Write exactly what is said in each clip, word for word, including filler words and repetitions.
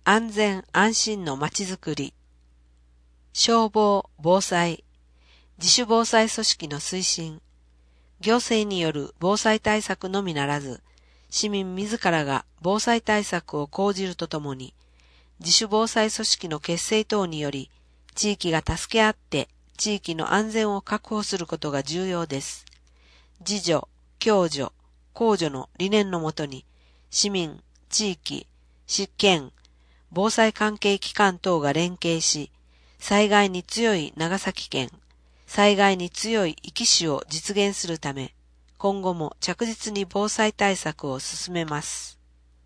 安全安心のまちづくり、消防・防災、自主防災組織の推進、行政による防災対策のみならず、市民自らが防災対策を講じるとともに、自主防災組織の結成等により、地域が助け合って地域の安全を確保することが重要です。自助、共助、公助の理念のもとに、市民、地域、市県、防災関係機関等が連携し、災害に強い長崎県、災害に強い壱岐市を実現するため、今後も着実に防災対策を進めます。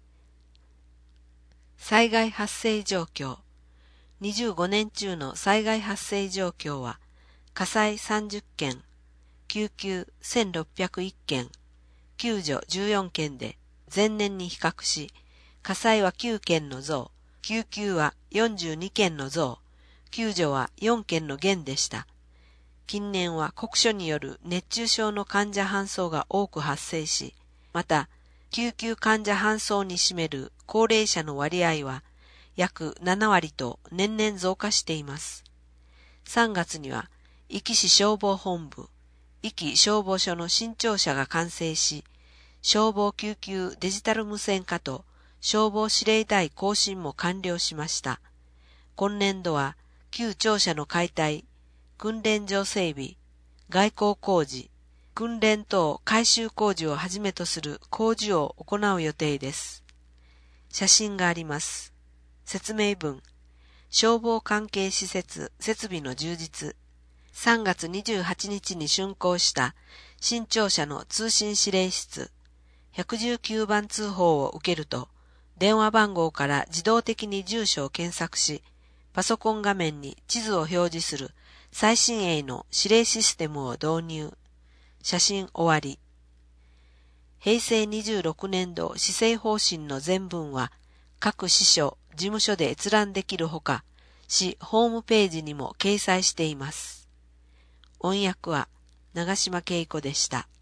災害発生状況。にじゅうごねん中の災害発生状況は、火災さんじゅっけん、救急せんろっぴゃくいっけん、救助じゅうよんけんで、前年に比較し、火災はきゅうけんの増、救急はよんじゅうにけんの増、救助はよんけんの減でした。近年は酷暑による熱中症の患者搬送が多く発生し、また、救急患者搬送に占める高齢者の割合は約ななわりと年々増加しています。さんがつには、壱岐市消防本部、壱岐消防署の新庁舎が完成し、消防救急デジタル無線化と消防司令台更新も完了しました。今年度は、旧庁舎の解体、訓練場整備、外交工事、訓練等改修工事をはじめとする工事を行う予定です。写真があります。説明文。消防関係施設、設備の充実。さんがつにじゅうはちにちに竣工した新庁舎の通信指令室。ひゃくじゅうきゅうばん通報を受けると、電話番号から自動的に住所を検索し、パソコン画面に地図を表示する最新鋭の指令システムを導入。写真終わり。へいせいにじゅうろくねんど施政方針の全文は各支所、事務所で閲覧できるほか、市ホームページにも掲載しています。音訳は長島恵子でした。